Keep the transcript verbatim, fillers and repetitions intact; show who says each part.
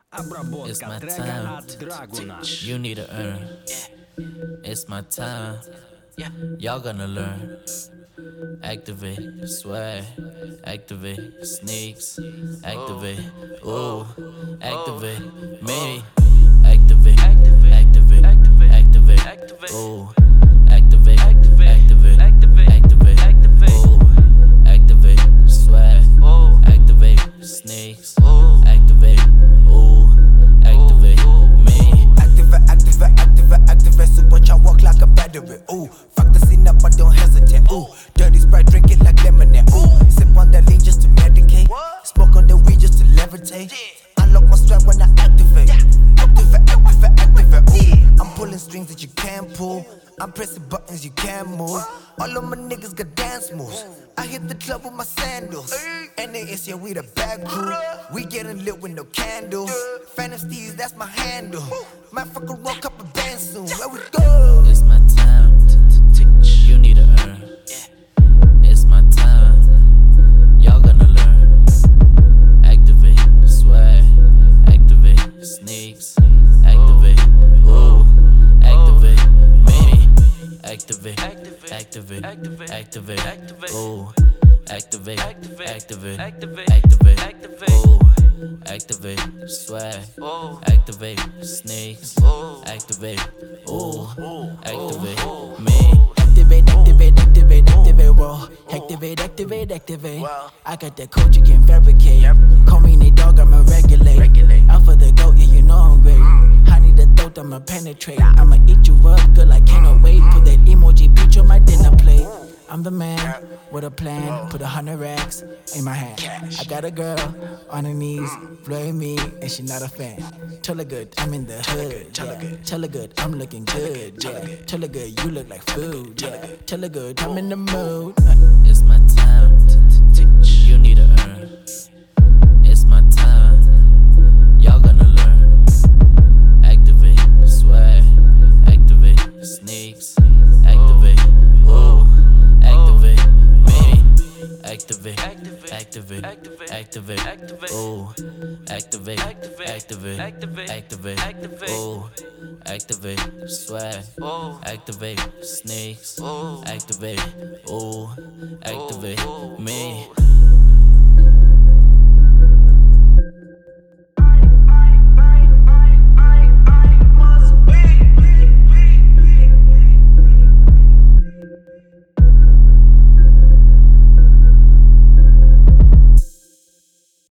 Speaker 1: It's my time. You need to earn. It's my time. Y'all gonna learn. Activate, swag, activate, sneaks, activate, ooh, activate, me, activate, activate, activate, ooh, activate, activate, activate, ooh, activate, swag, activate, sneaks, activate, ooh, activate, me.
Speaker 2: Activate, activate, activate, activate. So watch I walk like a battery. Ooh, fuck the scene up, I don't hesitate. Ooh, dirty Sprite, drink it like lemonade. Ooh, sip on the lean just to medicate. Smoke on the weed just to levitate. Unlock my strap when I activate. Activate, activate, activate. Ooh, I'm pulling strings that you can't pull. I'm pressing buttons you can't move. All of my niggas got dance moves. I hit the club with my sandals. N A S, yeah, we the bad crew. We getting lit with no candles. Fantasies, that's my handle. Might fuck a rock up a band soon. Where we go?
Speaker 1: It's my time. You need to earn. It's my time. Y'all gonna learn. Activate, swag, activate, sneaks, activate, ooh, activate, me, activate, activate, activate, ooh, activate, activate, activate, ooh, activate, swag, activate, sneaks, activate, ooh, activate, me.
Speaker 3: Activate, activate, activate, activate, whoa. Activate, activate, activate. I got that code you can fabricate. Call me Nate Dogg, I'ma regulate. Out for the goat, yeah, you know I'm great. I need the throat, I'ma penetrate. I'ma eat you up, good, I cannot wait. Put that emoji bitch on my dinner plate. I'm the man with a plan. Put a hundred racks in my hand. I got a girl on her knees, blowing me, and she not a fan. Tell her good, I'm in the hood. Tell her good, tell her good, I'm looking good. Yeah. Tell her good, you look like food. Yeah. Tell her good, I'm in the mood.
Speaker 1: It's my time. You need to earn. It's my time. Y'all gonna learn. Activate, swag, activate, sneaks, activate, ooh, activate, me, activate, activate, activate, ooh, activate, activate, activate, ooh, activate, swag, activate, sneaks, activate, ooh, activate, me.